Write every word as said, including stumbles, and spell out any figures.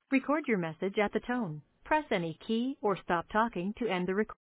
Record your message at the tone. Press any key or stop talking to end the recording.